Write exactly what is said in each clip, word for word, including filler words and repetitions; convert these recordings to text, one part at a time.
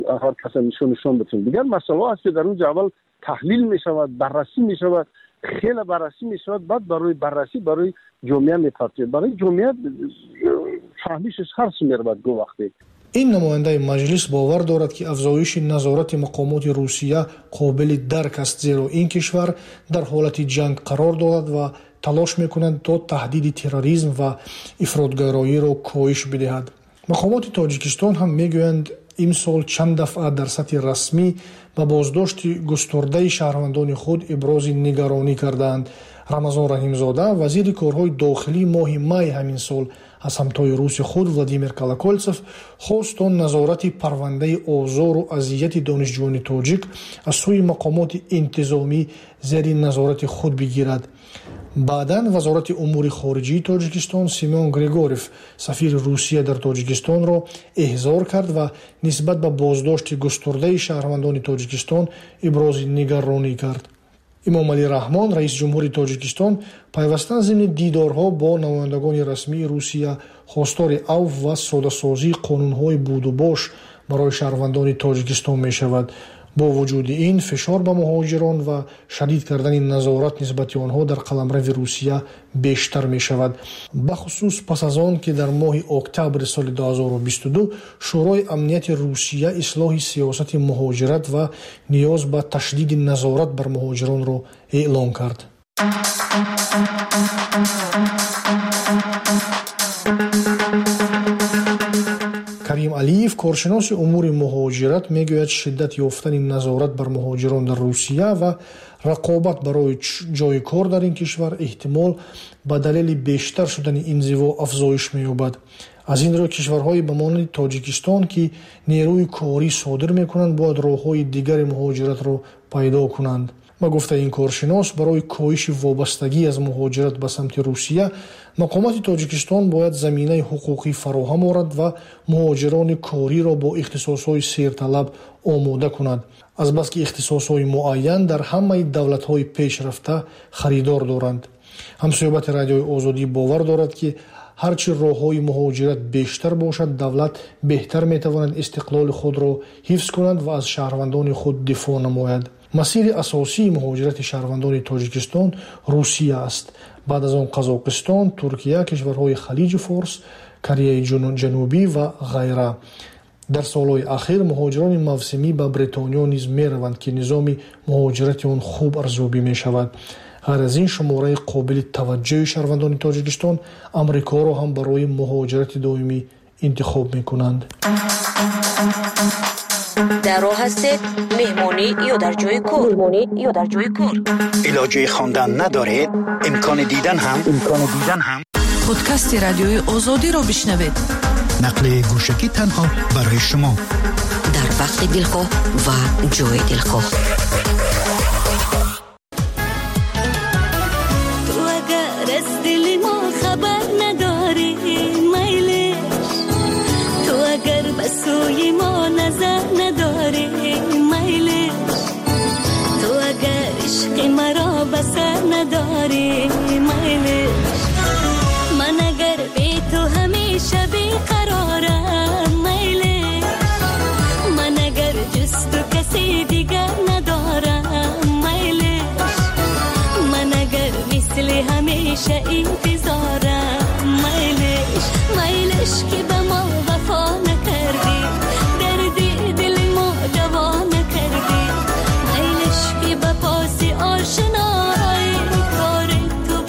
هر کس نشون نشون بتون. دیگر مسئله است که در روز اول تحلیل می شود، بررسی می شود، خیلی بررسی می شود، بعد برای بررسی برای جامعه می پرتید. برای جامعه فهمیشش هر چی می رود گو وقتی. این نماینده مجلس باور دارد که افزایش نظارت مقامات روسیه قابل درک است، زیرا این کشور در حالت جنگ قرار دارد و تلاش میکنند تا تهدید تروریسم و افراطگرایی را کاهش بدهد. مقامات تاجیکستان هم میگویند امسال چند دفعه در سطح رسمی به بازداشت گسترده شهروندان خود ابراز نگرانی کردند. رمضان رحیمزاده وزیر کارهای داخلی ماه می همین سال از همتای روس خود ولادیمیر کالاکولتسوف خواست تا نظارت پرونده آزار و اذیت دانشجویان تاجیک از سوی مقامات انتظامی زیر نظارت خود بگیرد. بعداً وزارت امور خارجه تاجیکستان سیمون گریگوریف سفیر روسیه در تاجیکستان را احضار کرد و نسبت به بازداشت گسترده شهروندان تاجیکستان ابراز نگرانی کرد. امام علی رحمان رئیس جمهور تاجیکستان پیوسته ضمن دیدارها با نمایندگان رسمی روسیه خواستار عفو و ساده‌سازی قانون‌های بود و باش برای شهروندان تاجیکستان می‌شود. با وجود این فشار به مهاجران و شدید کردن نظارت نسبت آنها در قلمرو روسیه بیشتر می شود. بخصوص پس از آن که در ماه اکتبر سال دو هزار و بیست و دو شورای امنیت روسیه اصلاح سیاست مهاجرت و نیاز به تشدید نظارت بر مهاجران را اعلام کرد. کریم علیف کارشناس امور مهاجرت میگوید شدت یافتن نظارت بر مهاجران در روسیه و رقابت برای جای کار در این کشور احتمال به دلیل بیشتر شدن انزوا افزایش می‌یابد. از این رو کشورهای به مانند تاجیکستان که نیروی کاری صادر میکنند باید راه‌های دیگر مهاجرت را پیدا کنند. با گفته این کارشناس برای کاهش وابستگی از مهاجرت به سمت روسیه مقامات تاجیکستان باید زمینه حقوقی فراهم آورد و مهاجران کاری را با اختصاص‌های سیرطلب آماده کند. از بس که اختصاص‌های معین در همه دولت‌های پیشرفته خریدار دارند. همصحبت رادیوی آزادی باور دارد که هرچی راه‌های مهاجرت بیشتر باشد دولت بهتر می‌تواند استقلال خود را حفظ کند و از شهروندان خود دفاع نماید. مسیر اساسی مهاجرت شهروندان تاجیکستان روسیه است. بعد از آن قزاقستان، ترکیه، کشورهای خلیج فارس، کره جنوبی و غیره. در سالهای اخیر مهاجران موسمی به بریتانیا نیز می‌روند که نظام مهاجرت آن خوب ارزیابی می‌شود. غیر از این شماره قابل توجه شهروندان تاجیکستان امریکا را هم برای مهاجرت دائمی انتخاب می‌کنند. در راه هستید مهمانی یا در جای کار مهمانی یا در جای کار علاجه خواندن ندارید امکان دیدن هم امکان دیدن هم پادکست رادیوی آزادی را بشنوید. نقل گوشکی تنها برای شما در وقت دلخواه و جای دلخواه. تو اگر از دل ما خبر نداری میلش، تو اگر به سوی ما نظر نداری میلش، تو اگر عشق مرا بسر نداری میلش، من اگر بی تو همیشه بیقرارم میلش، من اگر جز تو کسی دیگر ندارم میلش، من اگر مثل همیشه انتظارم میلش، میلش که به ما وفا نکردی دردی دل ما دوا نکردی، میلش که به پاس آشنایی کار تو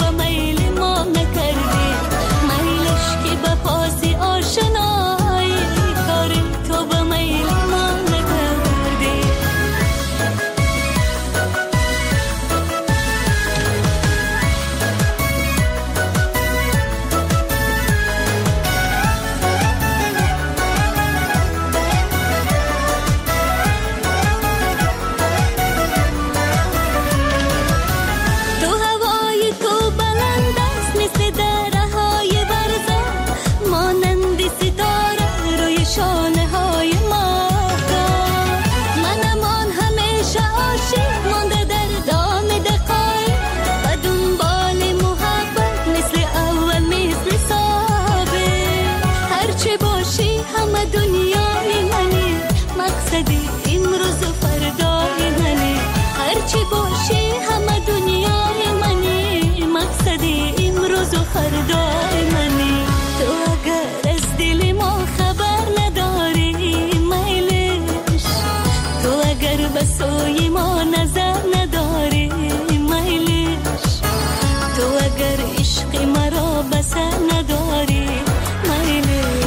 مقصدی امروز و فردای منی، هرچی باشی همه دنیای منی، مقصدی امروز و فردای منی. تو اگر از دل ما خبر نداری میلش، تو اگر به سوی ما نظر نداری میلش، تو اگر عشق مرا بسر نداری میلش.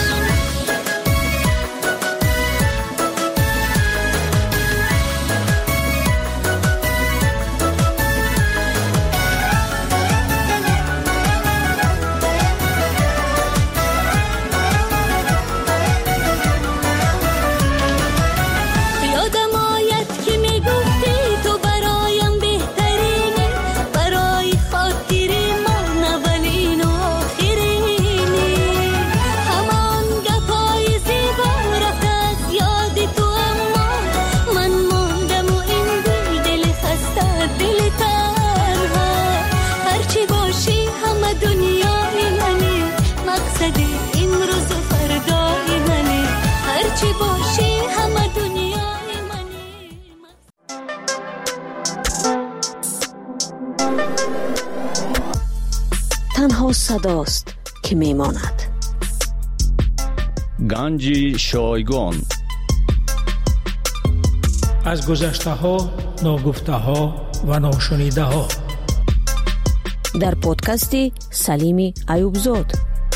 تنها صداست که میماند. گنج شایگان از گذشته ها، ناگفته ها و ناشنیده ها در پادکستی سلیمی ایوبزاد.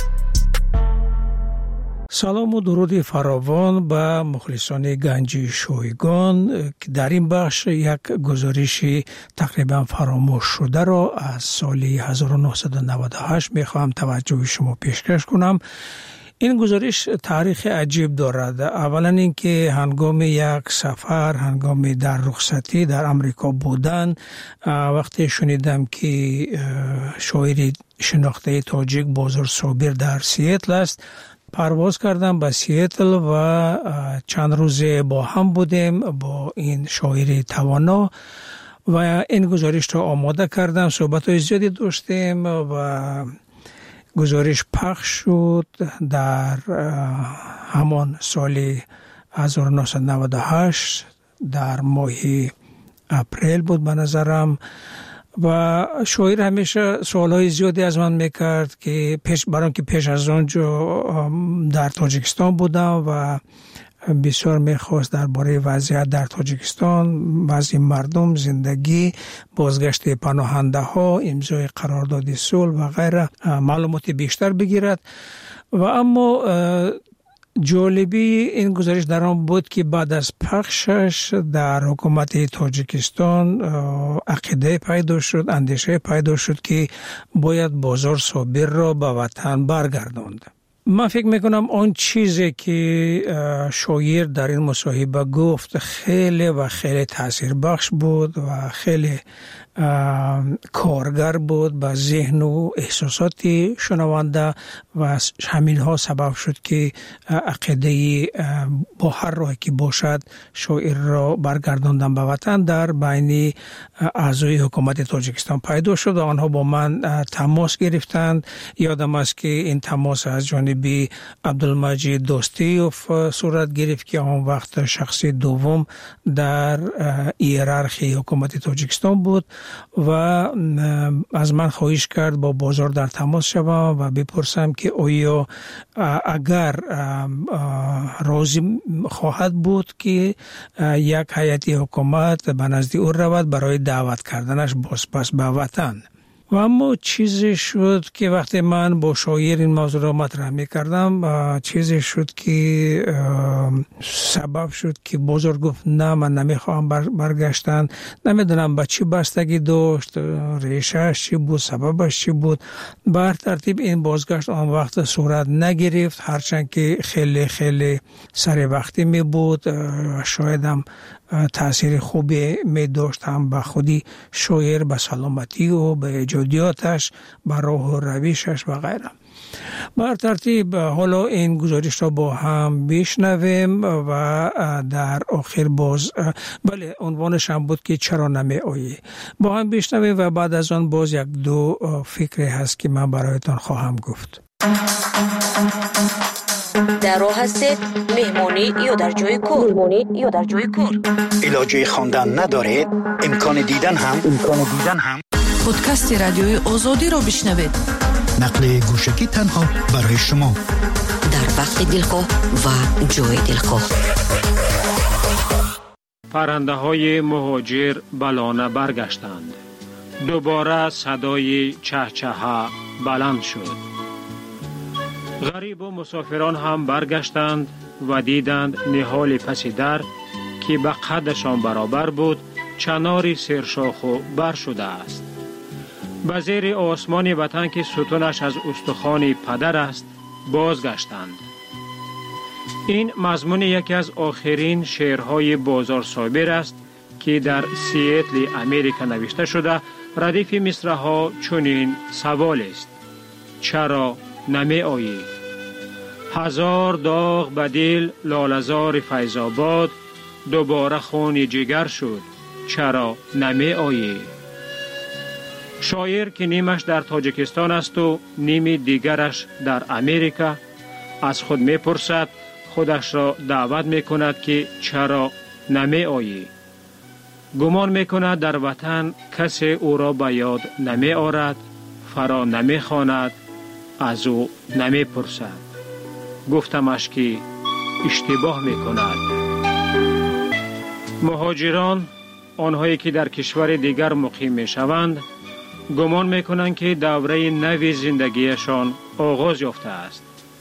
سلام و درود فراوان به مخلصان گنج شایگان که در این بخش یک گزارش تقریبا فراموش شده را از سال هزار و نهصد و نود و هشت میخواهم توجه شما پیشکش کنم. این گزارش تاریخ عجیب دارد. اولا اینکه هنگام یک سفر، هنگام در رخصتی در امریکا بودن، وقتی شنیدم که شاعر شناخته تاجیک بازار صابر در سیاتل است، پرواز کردم به سیاتل و چند روزه با هم بودیم با این شاعر توانا و این گزارش را آماده کردم. صحبت‌های زیادی داشتیم و گزارش پخش شد در همان سال هزار و نهصد و نود و هشت در ماه اپریل بود به نظرم. و شاعر همیشه سوالهای زیادی از من میکرد که پیش برام که پیش از آنجا در تاجیکستان بودم و بسیار میخواست درباره وضعیت در تاجیکستان، وضع مردم، زندگی، بازگشت پناهنده ها، امضای قرارداد صلح و غیره معلومات بیشتر بگیرد. و اما جالبی این گزارش در آن بود که بعد از پخشش در حکومت تاجیکستان عقیده پیدا شد، اندیشه پیدا شد که باید بازار صابر را به وطن برگرداند. من فکر میکنم آن چیزی که شاعر در این مصاحبه گفت خیلی و خیلی تاثیر بخش بود و خیلی کارگر بود به ذهن و احساسات شنونده و همین ها سبب شد که عقیده با هر راهی که باشد شاعر را برگرداندن به وطن در بین اعضای حکومت تاجیکستان پیدا شد و آنها با من تماس گرفتند. یادم است که این تماس از جانب عبدالمجید دوستیوف صورت گرفت که آن وقت شخص دوم در هیرارخی حکومت تاجیکستان بود و از من خواهش کرد با بازار در تماس شوم و بپرسم که آیا اگر راضی خواهد بود که یک هیئت حکومت به نزد او رود برای دعوت کردنش بازپس به وطن. و اما چیزی شد که وقتی من با شاعر این موضوع را مطرح می‌کردم، چیزی شد که سبب شد که بزرگ گفت نه من نمیخوام برگشتن. نمیدونم به چی بستگی داشت، ریشهش چی بود، سببش چی بود. بر ترتیب این بازگشت آن وقت صورت نگرفت، هرچند که خیلی خیلی سر وقتی می بود. شاید هم تأثیر خوبی می داشت هم به خودی شاعر، به سلامتی و به ایجادیاتش، به راه و رویشش و غیره. بر ترتیب حالا این گزارش را با هم بشنویم و در آخر باز بله عنوانش هم بود که چرا نمی آیی. با هم بشنویم و بعد از آن باز یک دو فکری هست که من برایتان خواهم گفت. در راه هستید؟ مهمانی یا در جای کار؟ مهمانی یا در جای کار؟ علاجه خواندن ندارید؟ امکان دیدن هم امکان دیدن هم پادکست رادیوی آزادی رو بشنوید. نقل گوشکی تنها برای شما در وقت دلخواه و جای دلخواه. پرنده های مهاجر بلانه برگشتند. دوباره صدای چهچها بلند شد. غریب و مسافران هم برگشتند و دیدند نهال پس در که به قدشان برابر بود چناری سرشاخ و بر شده است. به زیر آسمان وطن که ستونش از استخوان پدر است بازگشتند. این مضمون یکی از آخرین شعرهای بازار صابر است که در سیاتل امریکا نوشته شده. ردیف مصرع‌ها چنین سوال است: چرا نمی آیی؟ هزار داغ بدل لالزار فیض‌آباد، دوباره خون جگر شد، چرا نمی آیی؟ شاعر که نیمش در تاجیکستان است و نیمی دیگرش در امریکا از خود می پرسد، خودش را دعوت می کند که چرا نمی آیی؟ گمان می کند در وطن کسی او را به یاد نمی آرد، فرا نمی خواند، از او نمی پرسد. گفتمش که اشتباه می کند. مهاجران، آنهایی که در کشور دیگر مقیم می شوند، گمان می کنند که دوره نوی زندگیشان آغاز یافته است.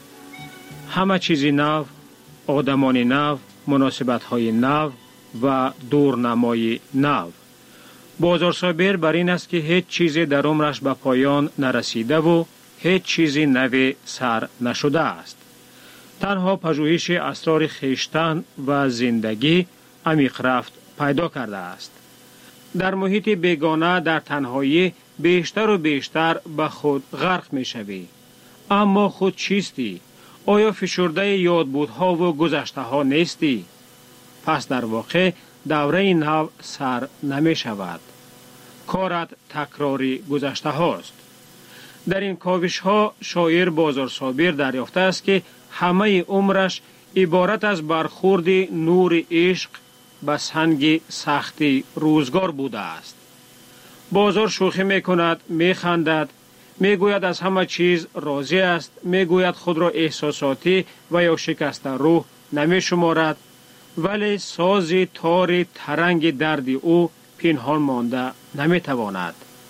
همه چیز نو، آدمان نو، مناسبت های نو و دورنمای نو. بازار صابر بر این است که هیچ چیزی در عمرش به پایان نرسیده و هیچ چیزی نوی سر نشده است. تنها پژوهش اسرار خویشتن و زندگی عمیق رفت پیدا کرده است. در محیط بیگانه در تنهایی بیشتر و بیشتر به خود غرق می شوی. اما خود چیستی؟ آیا فشرده یادبودها و گذشته ها نیستی؟ پس در واقع دوره نو سر نمی شود. کارت تکراری گذشته هاست. در این کاوش ها شاعر بازار صابر دریافته است که همه عمرش عبارت از برخورد نور عشق به سنگ سختی روزگار بوده است. بازار شوخی می کند، می خندد، می گوید از همه چیز راضی است، می گوید خود را احساساتی و یا شکسته روح نمی شمارد، ولی ساز تار ترنگ درد او پنهان مانده نمی تواند.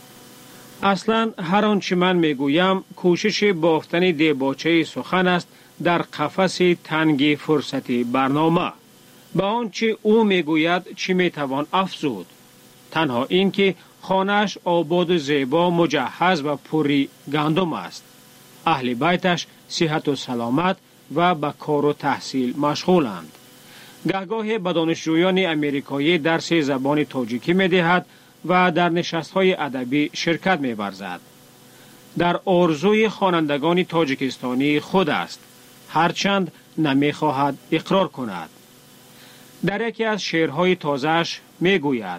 اصلا هر آنچه من می گویم کوشش بافتن دیباچه سخن است در قفس تنگ فرصتی برنامه. به آنچه او می گوید چی می توان افزود؟ تنها این که خانه‌اش آباد و زیبا، مجهز و پری گندم است. اهل بیتش صحت و سلامت و به کار و تحصیل مشغولند. گهگاه به دانشجویان امریکایی درس زبان تاجیکی می دهد و در نشست‌های ادبی شرکت می ورزد. در آرزوی خوانندگان تاجیکستانی خود است، هرچند نمی خواهد اقرار کند. در یکی از شعرهای تازه‌اش می گوید: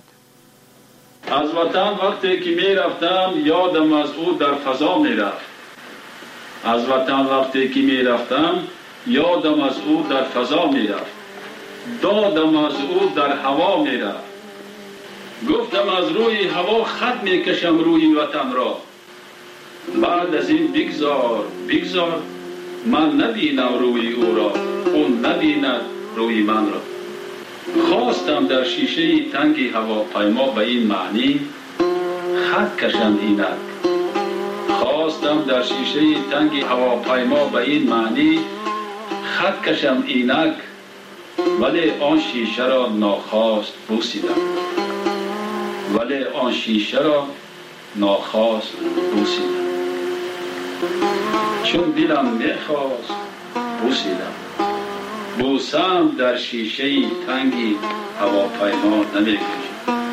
از وطن وقتی که می رفتم یادم از او در فضا می رفت. از وطن وقتی که می رفتم یادم از او در فضا می رفت. دادم از او در هوا می رفت. گفتم از روی هوا خط می کشم روی وطن را. بعد از این بگذار بگذار من نبینم روی او را، اون نبیند روی من را. خواستم در شیشه تنگی هواپیما به این معنی خط کشم اینک. خواستم در شیشه تنگی هواپیما به این معنی خط کشم اینک، ولی آن شیشه را ناخواست بوسیدم. ولی آن شیشه را ناخواست بوسیدم. چون دلم میخواست بوسیدم. بوسم در شیشه تنگی هواپیما نمیکشم.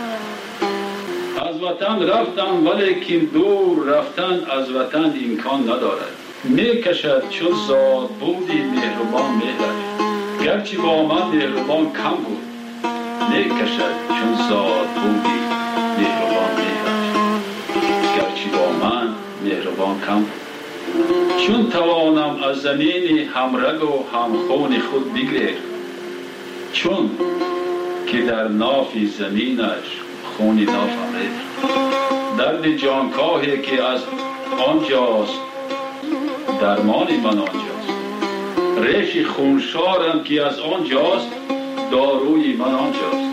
از وطن رفتم ولیکن دور رفتن از وطن امکان ندارد. میکشد چون زاد بودی مهربان میداری. گرچه با من مهربان کم بود، میکشد چون زاد بودی مهربان میداری. گرچه با من مهربان کم بود. چون توانم از زمین همرگ و همخون خود بگریر، چون که در ناف زمینش خونی نافم درد جانکاهی که از آنجاست درمانی من آنجاست، ریش خونشارم که از آنجاست داروی من آنجاست،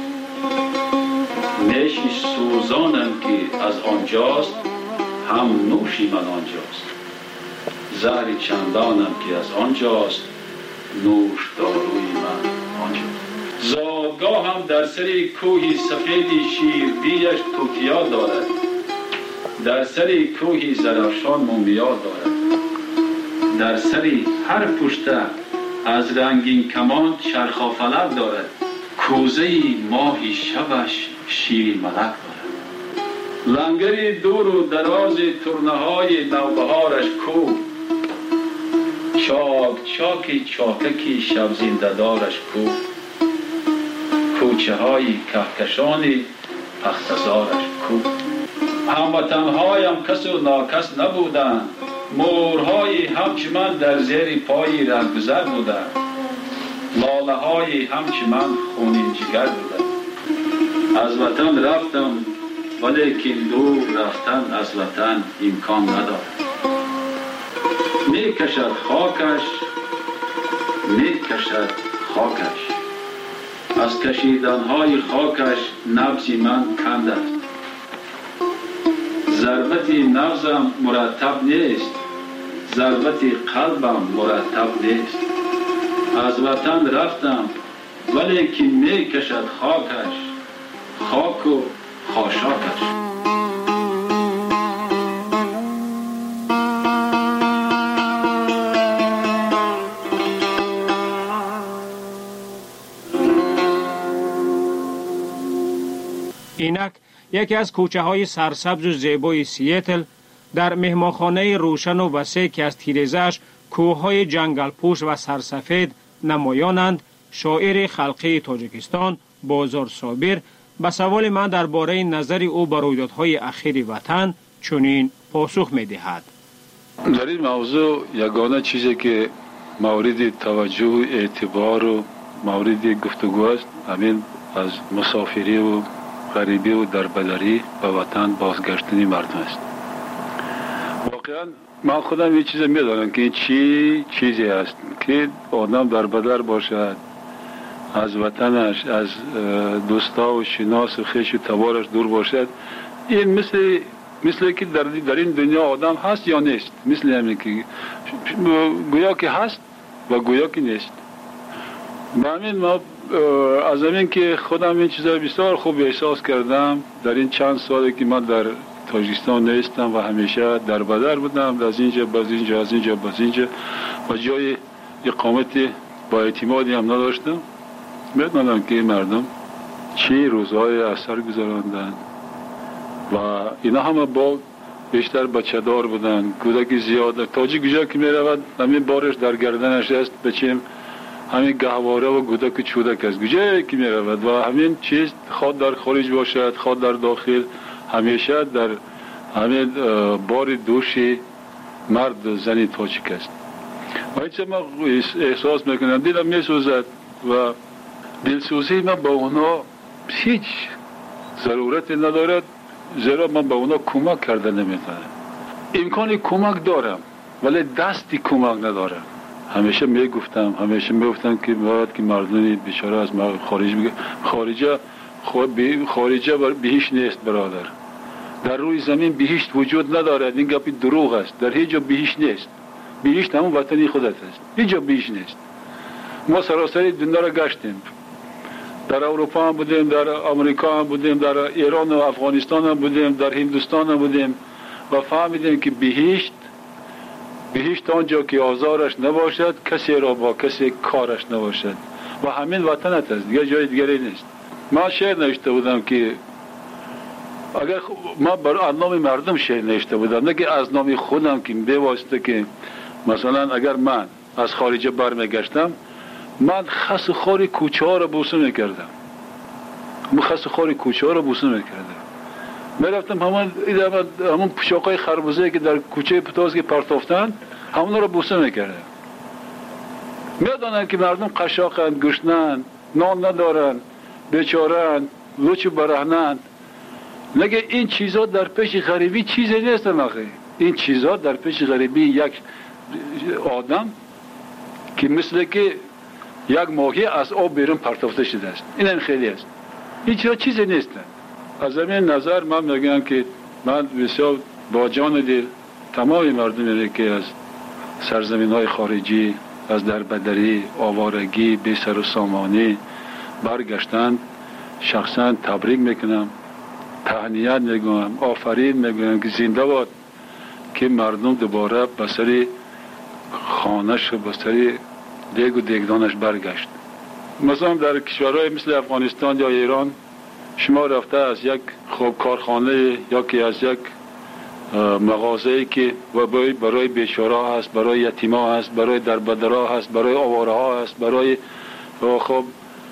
نیشی سوزانم که از آنجاست هم نوشی من آنجاست، زهر چندانم که از آنجاست نوش داروی من آنجاست. زادگاه هم در سری کوهی سفیدی شیربیش توتیا دارد، در سری کوهی زرافشان مومیا دارد، در سری هر پشته از رنگین کمان چرخافلک دارد، کوزه ماهی شبش شیر ملک دارد، لنگری دور و دراز ترنه های نوبهارش کو، چاک چاکی چاککی شب زنده دارش کو، کوچه های کهکشانی اختزارش کو. هموطنهایم کس و ناکس نبودند، مورهای همچه من در زیر پای رهگذر بودند، لاله های همچه من خونین جگر بودند. از وطن رفتم ولیکن دور رفتن از وطن امکان ندارد، می کشد خاکش می کشد خاکش، از کشیدنهای خاکش نبض من کند است، ضربت نبضم مرتب نیست، ضربت قلبم مرتب نیست. از وطن رفتم ولیکن می کشد خاکش، خاک و خاشاکش. اینک یکی از کوچه های سرسبز و زیبای سیاتل در مهمانخانه روشن و وسیع که از تیره‌اش کوههای جنگل پوش و سرسفید نمایانند، شاعر خلقی تاجیکستان بازار صابر به سوال من درباره نظر او بر رویدادهای اخیر وطن چنین پاسخ می‌دهد. در این موضوع یگانه چیزی که مورد توجه اعتبار و مورد گفتگو است همین از مسافری و غریبی و دربدری به وطن بازگشتن مردم است. واقعا من خودم یه چیز میدانم که این چی چیزی است که آدم دربدر باشد، از وطنش، از دوستا و شناس و خویش و تبارش دور باشد. این مثل مثل که در, در این دنیا آدم هست یا نیست، مثل همین که گویا که هست و گویا که نیست. به همین ما از همین که خودم این چیزا بسیار خوب احساس کردم در این چند سالی که من در تاجیکستان نیستم و همیشه در بدر بودم، از اینجا باز اینجا از اینجا باز اینجا و جای اقامت با اعتمادی هم نداشتم. میدونم که مردم چی روزهای اثر گذراندن و اینا همه با بیشتر بچه دار بودن، کودکی زیاد. تاجیک کجا که میرود همین بارش در گردنش است، بچیم همین گهواره و کودک چودک است کجا که میرود و همین چیز خود در خارج باشد خود در داخل همیشه در همین بار دوشی مرد و زنی تاجیک است. و اینچه من احساس میکنم دیدم میسوزد و دلسوزی من با اونا هیچ ضرورت ندارد، زیرا من با اونا کمک کرده نمیتونم. امکان کمک دارم ولی دستی کمک ندارم. همیشه میگفتم همیشه میگفتم که باید که مردمی بیچاره از خارج بگه خارجه خارجه بهشت نیست برادر، در روی زمین بهشت وجود ندارد. این گپی دروغ است، در هیچ جا بهشت نیست. بهشت همون وطنی خودت است، هیچ جا بهشت نیست. ما سراسر دنیا را گشتیم، در اروپا هم بودیم، در امریکا هم بودیم، در ایران و افغانستان هم بودیم، در هندوستان هم بودیم و فهمیدیم که بهشت بهشت آنجا که آزارش نباشد، کسی را با کسی کارش نباشد و همین وطنت است، دیگه جای دیگری نیست. من شعر نوشته بودم که اگر ما بر نام مردم شعر نوشته بودم، نه که از نام خودم که به واسطه که مثلا اگر من از خارجه برمیگشتم من خس و خاری کوچه ها را بوسه میکردم، من خس و خاری کوچه ها را بوسه میکردم. میرفتم همون همون پوشاقای خربوزه که در کوچه پتاز که پرتافتن همونا رو بوسه میکرده. میدونن که مردم قشاقند، گشنند، نان ندارن، بیچارند، لوچ برهنند. نگه این چیزا در پیش غریبی چیزی نیستن آخه. این چیزا در پیش غریبی یک آدم که مثل که یک ماهی از آب بیرون پرتافته شده است. این هم خیلی است. این چیزا چیزی نیستن. از همین نظر من میگم که من بسیار با جان دل تمام مردمی که از سرزمین های خارجی، از دربدری، آوارگی، بی سر و سامانی برگشتند، شخصا تبریک میکنم، تهنیت میگم، آفرین میگم که زنده باد که مردم دوباره به سر خانه‌اش و به سر دیگ و دیگدانش برگشت. مثلا در کشورهای مثل افغانستان یا ایران شما رفته از یک خوب کارخانه یا که از یک مغازه‌ای که برای برای بیچاره‌ها هست، برای یتیم‌ها هست، برای دربدرها هست، برای آواره‌ها هست، برای خب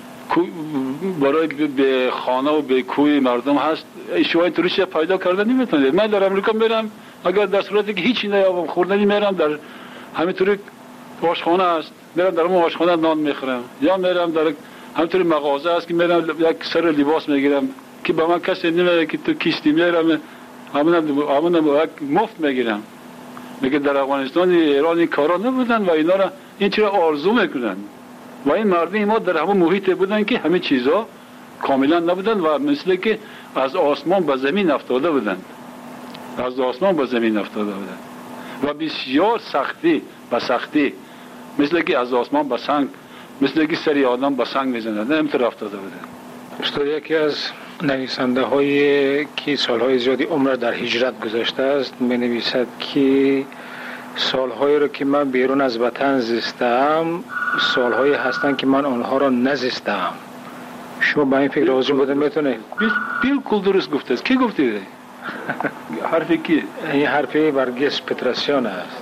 برای به خانه و به کوی مردم هست، شما این طوریش پیدا کردن نمیتونید. من در امریکا میرم، اگر در صورتی که هیچی نیابم خوردنی میرم در همینطوری آشخانه هست، میرم در اون آشخانه نان میخورم، یا میرم در همینطوری مغازه هست که میرم یک سر لباس میگیرم که به من کسی نمیگه که تو کیستی، میرم همون همون مفت میگیرم. میگه در افغانستان ایران این کارا نبودن و اینا را این چرا آرزو میکنن و این مردم ما در همون محیط بودن که همه چیزا کاملا نبودن و مثل که از آسمان به زمین افتاده بودن، از آسمان به زمین افتاده بودن و بسیار سختی به سختی مثل که از آسمان به سنگ، مثل که سری آدم به سنگ میزنن، همینطور افتاده بودن. استاد یکی از نویسنده هایی که سالهای زیادی عمر در هجرت گذاشته است می نویسد که سالهایی رو که من بیرون از وطن زیستم سالهایی هستند که من آنها را نزیستم. شما با این فکر راضی بودن میتونه؟ بالکل درست گفته است. کی گفته؟ حرفی کی؟ این حرفی برگس پتراسیان است.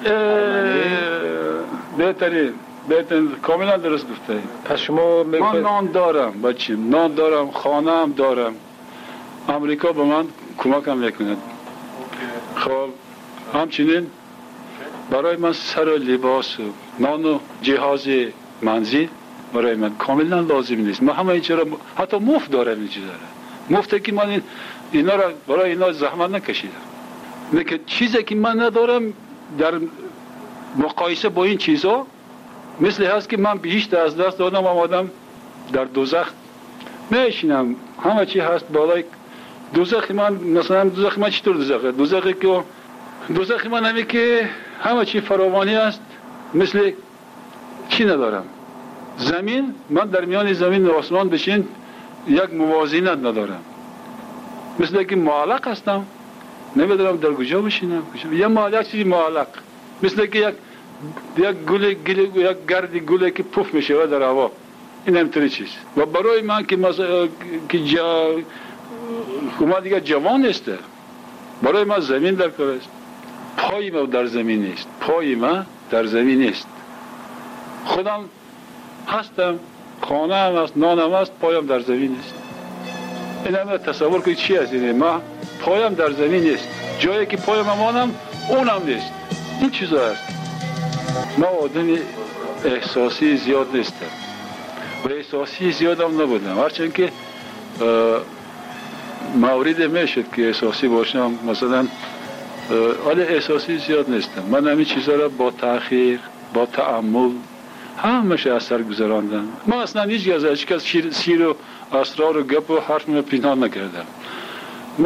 بهترین بهترین کاملا درست گفته. پس شما من نان دارم بچه، نان دارم، خانه هم دارم، امریکا به من کمک هم میکند. خب همچنین برای من سر و لباس و نان و جهاز منزل برای من کاملا لازم نیست. من همه این چرا حتی مفت دارم، این چیز دارم مفته که من اینا را برای اینا زحمت نکشیدم. میگه چیزی که من ندارم در مقایسه با این چیزا مثل هست که من بهشت از دست دادم، آمدم در دوزخ میشینم، همه چی هست بالای دوزخ من. مثلا دوزخ من چطور دوزخه؟ دوزخی که دوزخ من همه که همه چی فراوانی است، مثل چی ندارم. زمین، من در میان زمین و آسمان بشین یک موازینت ندارم، مثل که معلق هستم، نمیدونم در کجا بشینم. یه معلق چیزی معلق، مثل که یک یک گل گل یک گردی گله که پف میشه در هوا. این همینطوری چیز. و برای من که مثلا که جا ما دیگه جوان است، برای من زمین در کار است. پای ما در زمین نیست، پای ما در زمین نیست. خودم هستم، خانه هم هست، نانم هست، پایم در زمین نیست. این همه تصور کنید چی است؟ این ما پایم در زمین نیست، جایی که پایم امانم اونم نیست. این چیزا است. ما آدم احساسی زیاد نیستم و احساسی زیاد هم نبودم، هرچند که مورد میشد که احساسی باشم، مثلا ولی احساسی زیاد نیستم. من همین چیزا را با تأخیر، با تأمل همشه از سر گذراندم. ما اصلا هیچ از هیچ کس سیر و اسرار و گپ و حرف من پنهان نکردم. ما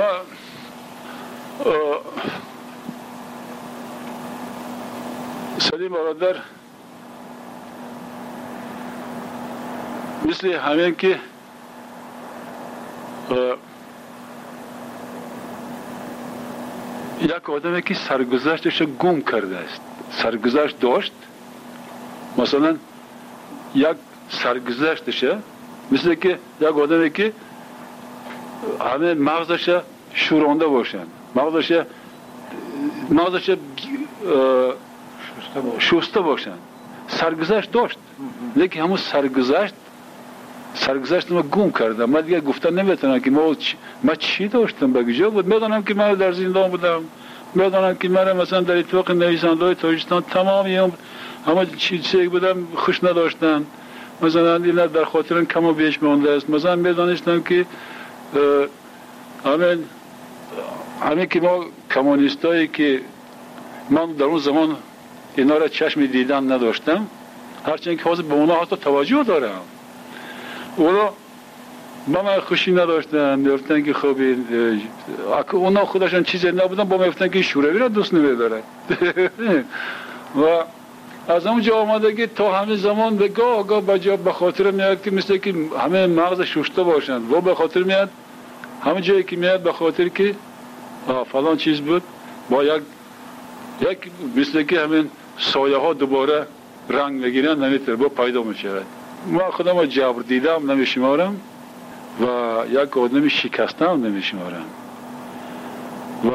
سلیم برادر مثل همین که یک آدمی که سرگذشتش گم کرده است، سرگذشت داشت، مثلا یک سرگذشتش مثل که یک آدمی که همه مغزش شورانده باشن، مغزش مغزش شسته باشن، سرگذشت داشت، لیکن همون سرگذشت سرگذشت ما گم کردم. من دیگه گفتن نمیتونم که ما ما چی داشتم، به کجا بود. میدونم که من در زندان بودم، میدونن که من مثلا در اتفاق نویسنده‌های تاجیکستان تمامی هم همه چیزی بودم خوش نداشتن، مثلا این در خاطر کم و بیش مونده است. مثلا میدونستم که همین همین که ما کمونیستایی که من در اون زمان اینا را چشم دیدن نداشتم، هرچند که حاضر به اونا حتی توجه دارم، اونا با من خوشی نداشتن، میگفتن که خب اونا خودشان چیزی نبودن، با من گفتن که شوروی را دوست نمیدارن. و از اونجا آمده که تا همه زمان به گاه گاه به جا به خاطر میاد که مثل که همه مغز شوشته باشند و به خاطر میاد همه جایی که میاد به خاطر که فلان چیز بود، با یک یک مثل که همین سایه ها دوباره رنگ بگیرن، نمیتونه با پیدا میشود. ما خودم جبر دیدم نمیشمارم و یک آدم شکستم نمیشمارم و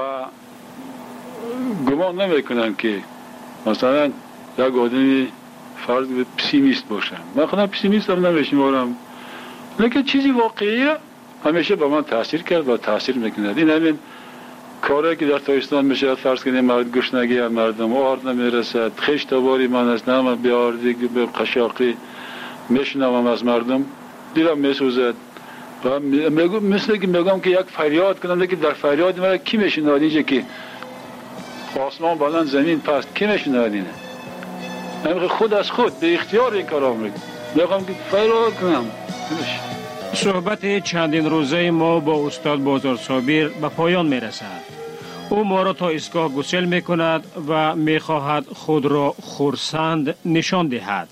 گمان نمیکنم که مثلا یک آدمی فرض به پسیمیست باشم. من خودم پسیمیست هم نمیشمارم، لیکن چیزی واقعیه همیشه به من تاثیر کرد و تاثیر میکند. این همین کاری که در تاجیکستان میشه، فرض کنیم مرد گشنگی مردم آرد نمیرسد، خشت تباری من است، نه بیاردی به قشاقی میشنوم از مردم، دیرم میسوزد و مثل که میگم که یک فریاد کنم، لیکن در فریاد مرا کی میشنواد؟ اینجا که آسمان بلند زمین پست کی میشنواد؟ اینه من خود از خود به اختیار این کارا میکنم، میگم که فریاد کنم. صحبت چندین روزه ما با استاد بازار صابر به پایان میرسد. او ما را تا ایستگاه گسل میکند و میخواهد خود را خرسند نشان دهد.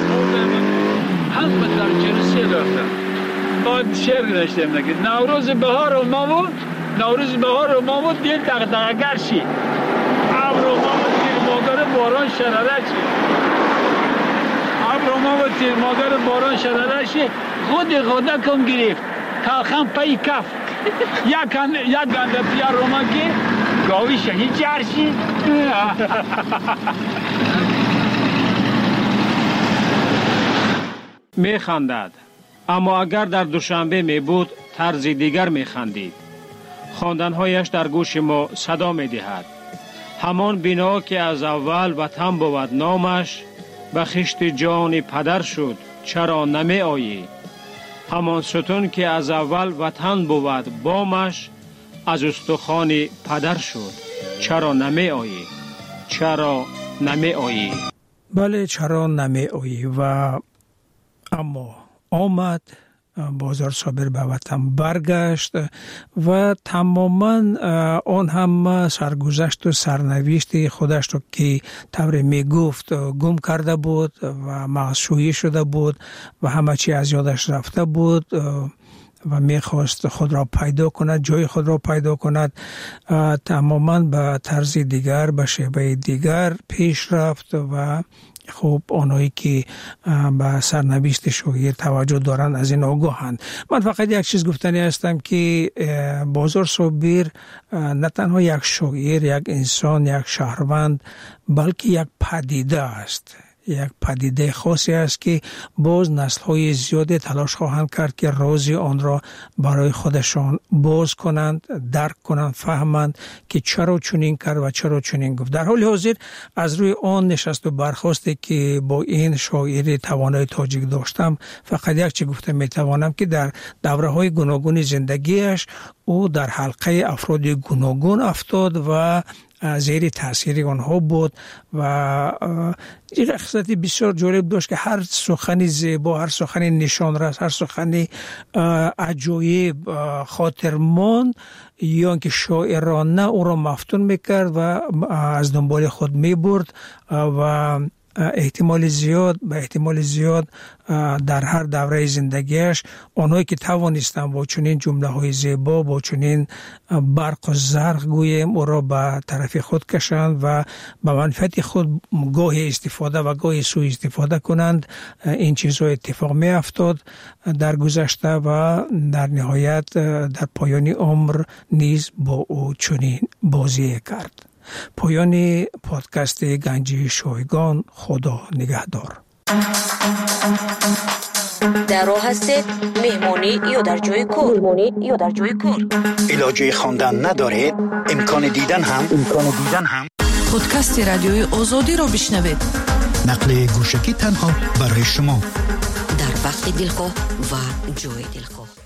هم در جلسه رفتم باید شعر نشتم نگید نوروز بهار و مامود، نوروز بهار و مامود دل دغدغه‌گر شی، ابر و مامود تیر مادر باران شرره شی، ابر و مامود تیر مادر باران شرره شی، خود خدا کم گرفت تلخم پی کف یکن یک گنده پیار رومکی گاوی شهید جرشی. می خندد، اما اگر در دوشنبه می بود طرز دیگر می خندید. خواندنهایش در گوش ما صدا می دهد. همان بنا که از اول وطن بود نامش، به خشت جان پدر شد چرا نمی آیی؟ همان ستون که از اول وطن بود بامش، از استخوان پدر شد چرا نمی آیی؟ چرا نمی آیی؟ بله چرا نمی آیی. و اما آمد، بازار صابر به وطن برگشت و تماما آن هم سرگذشت و سرنوشت خودش رو که طور می گفت گم کرده بود و مغزشویی شده بود و همه چی از یادش رفته بود و میخواست خود را پیدا کند، جای خود را پیدا کند. تماما به طرز دیگر، به شیوه دیگر پیش رفت و خب آنهایی که به سرنوشت شوگیر توجه دارن از این آگاهند. من فقط یک چیز گفتنی هستم که بازار صابر نه تنها یک شوگیر، یک انسان، یک شهروند، بلکه یک پدیده است، یک پدیده خاصی است که باز نسل‌های زیاده تلاش خواهند کرد که راز آن را برای خودشان باز کنند، درک کنند، فهمند که چرا چنین کرد و چرا چنین گفت. در حال حاضر از روی آن نشست و برخاستی که با این شاعر توانای تاجیک داشتم، فقط یک چیز گفته میتوانم که در دوره‌های گوناگون زندگیش او در حلقه افراد گوناگون افتاد و زیر تاثیر آنها بود و این خصلت بسیار جالب داشت که هر سخن زیبا، هر سخن نشانرس، هر سخن عجایب خاطرمان یا که شاعرانه او را مفتون میکرد و از دنبال خود میبرد و احتمال زیاد به احتمال زیاد در هر دوره زندگیش آنهایی که توانستند با چنین جمله های زیبا، با چنین برق و زرق گویم او را به طرف خود کشند و به منفعت خود گاهی استفاده و گاهی سوء استفاده کنند. این چیزها اتفاق می افتاد در گذشته و در نهایت در پایان عمر نیز با او چنین بازی کرد. پایان پادکست گنجی شایگان. خدا نگهدار. در راه هستید؟ مهمانی یا در جای کار؟ مهمانی یا در جای کار؟ علاجه خواندن ندارید؟ امکان دیدن هم امکان دیدن هم پادکست رادیوی آزادی رو بشنوید. نقل گوشکی تنها برای شما در وقت دلخواه و جای دلخواه.